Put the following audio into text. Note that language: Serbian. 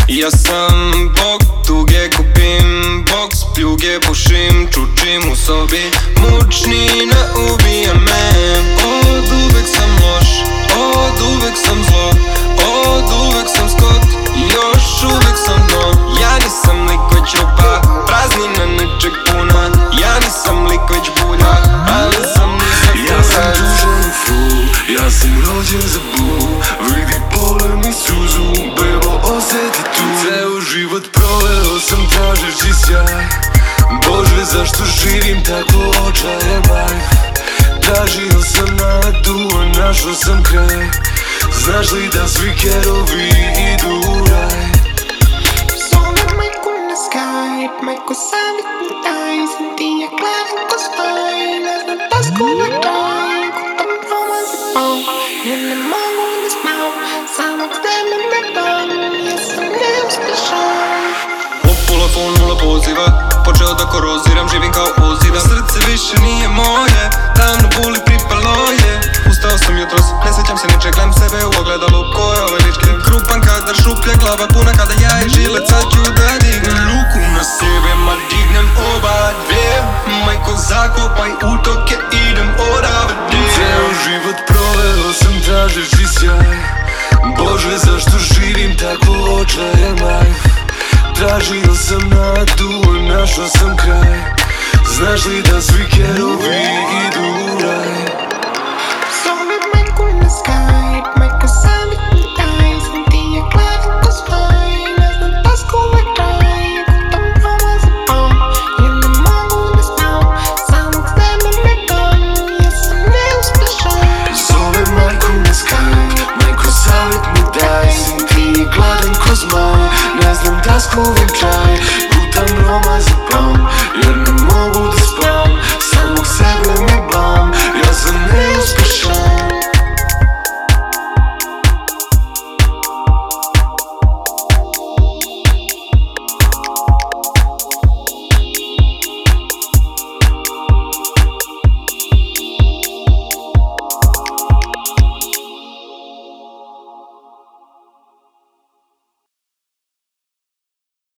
Ja sam bok, tuge kupim boks, pljuge pušim, čučim u sobi. Mučni ne ubija me. Od uvek sam loš, od uvek sam zlo, od uvek sam skot, još uvek sam dno. Ja nisam lik već rupa, praznina nečeg puna. Ja nisam lik već bulja, ali sam nizak. Ja sam tužan u flu, ja sam rođen za blu. Vidi pole mi suzu, bebo osjeti tu. Ceo život proveo sam tražeći sjaj. Bože, zašto živim tako očajan life? Tražio sam nadu, a našao sam kraj. Znaš li da svi kerovi idu u raj? Sola majku na Skype, majko savjet mi daj. Sam ti je gledam ko spaj, ne znam tasku na kraj. Kutam promazipam, ja ne mogu da spam. Samo k tebi me dam, ja sam neuspješan. Od telefon nula poziva, počeo da koroziram, živim kao ozidam. Srce više nije moje, davno boli pripalo je. Ustao sam jutros, ne sjećam se ničeg, gledam sebe u ogledalu. Ko je ove ličke? Krupan kadar, šuplja glava puna kada ja i žilet sad ću da dignem ruku na sebe, ma dignem oba dve. Majko zakopaj utoke, idem odavde. Ceo život proveo sam tražeći sjaj. Bože, zašto živim tako očajan life? Tražio sam nadu, a našao sam kraj. Znaš li da svi kerovi idu u raj? Sola majku na Skype, majko savjet mi daj. Sam ti je gledam ko spaj, ne znam tasku na kraj. Kutam promazipam, ja ne mogu da spam. Samo k tebi me dam, ja sam neuspješan. Zove majku na Skype, majko savjet mi daj. Sam ti je gladan ko zmaj, ne znam da skuvim čaj. Gutam Roma za